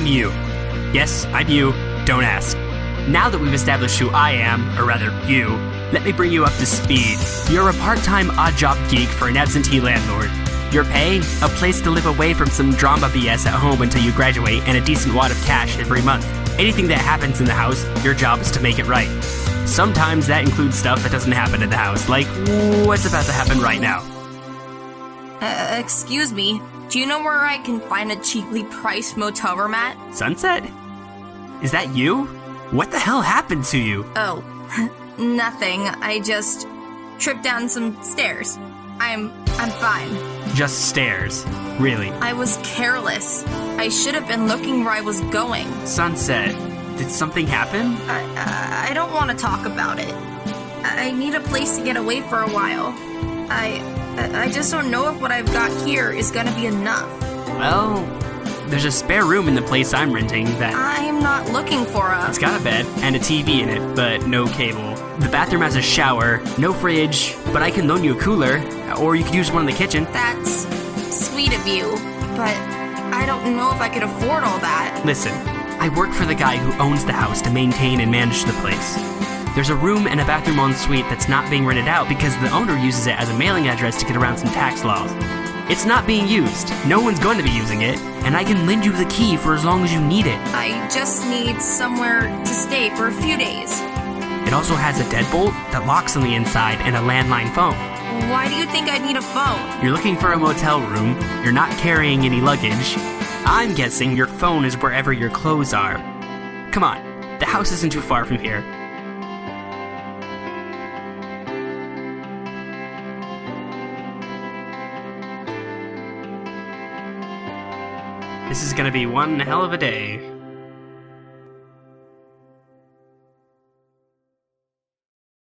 I'm you. Yes, I'm you. Don't ask. Now that we've established who I am, or rather you, let me bring you up to speed. You're a part-time odd-job geek for an absentee landlord. Your pay? A place to live away from some drama BS at home until you graduate, and a decent wad of cash every month. Anything that happens in the house, your job is to make it right. Sometimes that includes stuff that doesn't happen in the house, like what's about to happen right now. Excuse me, do you know where I can find a cheaply priced motel room at? Sunset? Is that you? What the hell happened to you? Oh, nothing. I just tripped down some stairs. I'm fine. Just stairs. Really? I was careless. I should have been looking where I was going. Sunset, did something happen? I don't want to talk about it. I need a place to get away for a while. I just don't know if what I've got here is gonna be enough. Well, there's a spare room in the place I'm renting that... I'm not looking for a... It's got a bed and a TV in it, but no cable. The bathroom has a shower, no fridge, but I can loan you a cooler, or you could use one in the kitchen. That's sweet of you, but I don't know if I could afford all that. Listen, I work for the guy who owns the house to maintain and manage the place. There's a room and a bathroom en suite that's not being rented out because the owner uses it as a mailing address to get around some tax laws. It's not being used. No one's going to be using it, and I can lend you the key for as long as you need it. I just need somewhere to stay for a few days. It also has a deadbolt that locks on the inside and a landline phone. Why do you think I'd need a phone? You're looking for a motel room, you're not carrying any luggage. I'm guessing your phone is wherever your clothes are. Come on, the house isn't too far from here. This is gonna be one hell of a day.